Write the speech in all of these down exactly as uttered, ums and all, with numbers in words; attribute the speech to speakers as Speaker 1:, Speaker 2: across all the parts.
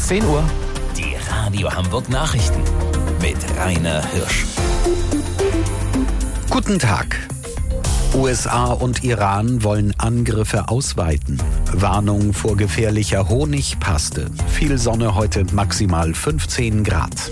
Speaker 1: zehn Uhr.
Speaker 2: Die Radio Hamburg Nachrichten mit Rainer Hirsch.
Speaker 3: Guten Tag. U S A und Iran wollen Angriffe ausweiten. Warnung vor gefährlicher Honigpaste. Viel Sonne heute, maximal fünfzehn Grad.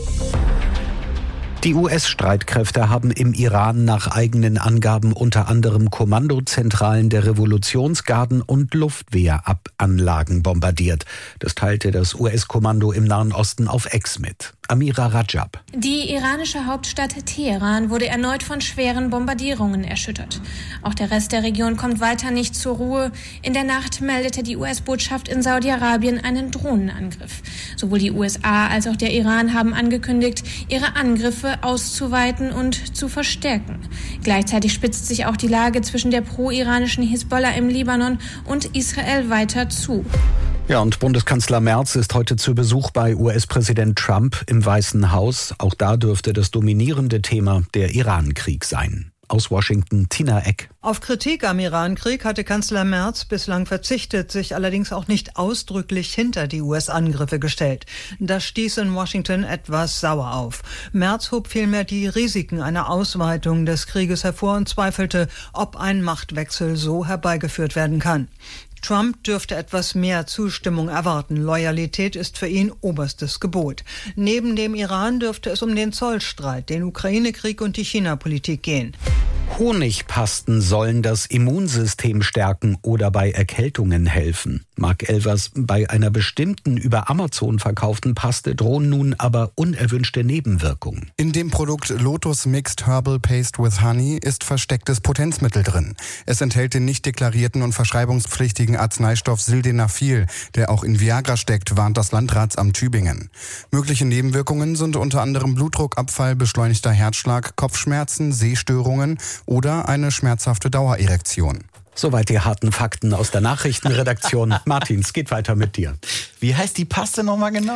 Speaker 3: Die U S-Streitkräfte haben im Iran nach eigenen Angaben unter anderem Kommandozentralen der Revolutionsgarden und Luftwehranlagen bombardiert. Das teilte das U S-Kommando im Nahen Osten auf X mit. Amira Rajab.
Speaker 4: Die iranische Hauptstadt Teheran wurde erneut von schweren Bombardierungen erschüttert. Auch der Rest der Region kommt weiter nicht zur Ruhe. In der Nacht meldete die U S-Botschaft in Saudi-Arabien einen Drohnenangriff. Sowohl die U S A als auch der Iran haben angekündigt, ihre Angriffe auszuweiten und zu verstärken. Gleichzeitig spitzt sich auch die Lage zwischen der pro-iranischen Hisbollah im Libanon und Israel weiter zu.
Speaker 3: Ja, und Bundeskanzler Merz ist heute zu Besuch bei U S-Präsident Trump im Weißen Haus. Auch da dürfte das dominierende Thema der Iran-Krieg sein. Aus Washington, Tina Eck.
Speaker 5: Auf Kritik am Iran-Krieg hatte Kanzler Merz bislang verzichtet, sich allerdings auch nicht ausdrücklich hinter die U S-Angriffe gestellt. Das stieß in Washington etwas sauer auf. Merz hob vielmehr die Risiken einer Ausweitung des Krieges hervor und zweifelte, ob ein Machtwechsel so herbeigeführt werden kann. Trump dürfte etwas mehr Zustimmung erwarten. Loyalität ist für ihn oberstes Gebot. Neben dem Iran dürfte es um den Zollstreit, den Ukraine-Krieg und die China-Politik gehen.
Speaker 3: Honigpasten sollen das Immunsystem stärken oder bei Erkältungen helfen. Mark Elvers, bei einer bestimmten über Amazon verkauften Paste drohen nun aber unerwünschte Nebenwirkungen.
Speaker 6: In dem Produkt Lotus Mixed Herbal Paste with Honey ist verstecktes Potenzmittel drin. Es enthält den nicht deklarierten und verschreibungspflichtigen Arzneistoff Sildenafil, der auch in Viagra steckt, warnt das Landratsamt Tübingen. Mögliche Nebenwirkungen sind unter anderem Blutdruckabfall, beschleunigter Herzschlag, Kopfschmerzen, Sehstörungen oder eine schmerzhafte Dauererektion.
Speaker 3: Soweit die harten Fakten aus der Nachrichtenredaktion. Martin, es geht weiter mit dir.
Speaker 1: Wie heißt die Paste nochmal genau?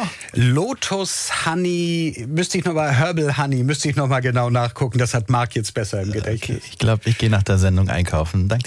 Speaker 3: Lotus Honey, müsste ich nochmal, Herbal Honey, müsste ich nochmal genau nachgucken. Das hat Marc jetzt besser im Gedächtnis.
Speaker 1: Okay, ich glaube, ich gehe nach der Sendung einkaufen. Danke.